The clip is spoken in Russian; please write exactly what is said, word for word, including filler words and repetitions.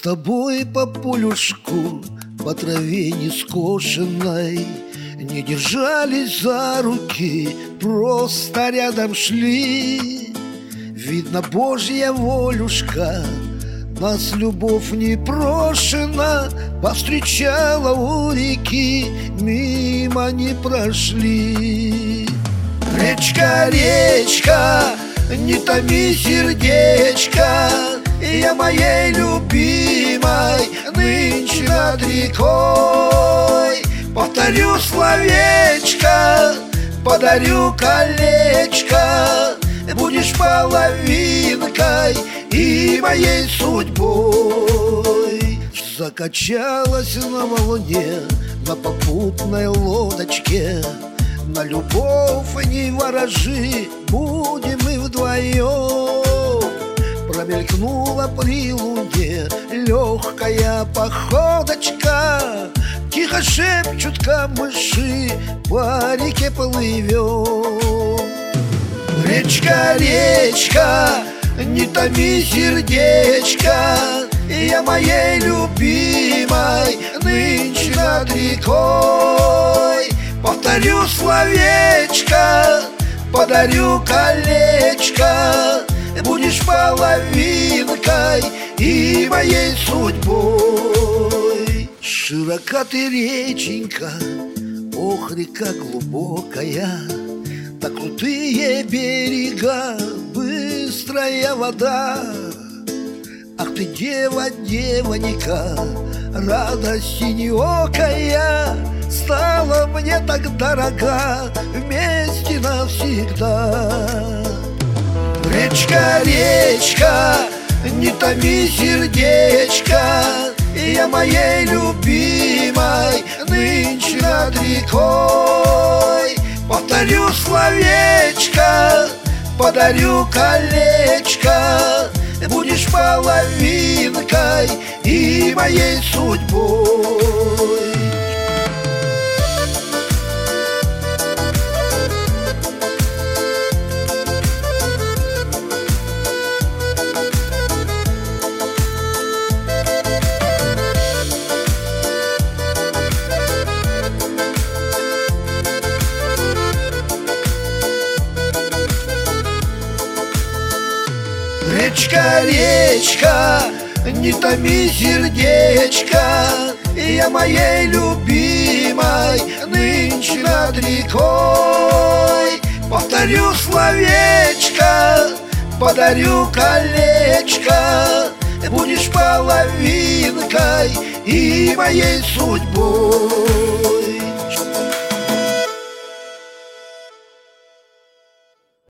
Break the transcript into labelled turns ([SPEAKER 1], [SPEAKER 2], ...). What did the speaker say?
[SPEAKER 1] тобой по полюшку, по траве не скошенной, не держались за руки, просто рядом шли. Видно, Божья волюшка нас любовь непрошена повстречала у реки, мимо не прошли. Речка, речка, не томи сердечко, я моей любимой нынче над рекой. Повторю словечко, подарю колечко, будешь половинкой и моей судьбой. Закачалась на волне, на попутной лодочке, на любовь не ворожи, будем мы вдвоем. Промелькнула при луне легкая походочка, тихо шепчут камыши, по реке плывем. Речка, речка, не томи сердечко, я моей любимой нынче над рекой. Повторю словечко, подарю колечко, будешь половинкой и моей судьбой. Широка ты реченька, ох, река глубокая, так крутые берега, быстрая вода. Ах ты, дева, девонька, радость синеокая, стала мне так дорога, вместе навсегда. Речка, речка, не томи сердечко, я моей любимой нынче над рекой. Повторю словечко, подарю колечко, будешь половинкой и моей судьбой. Речка, речка, не томи сердечко, я моей любимой нынче над рекой. Повторю словечко, подарю колечко, будешь половинкой и моей судьбой.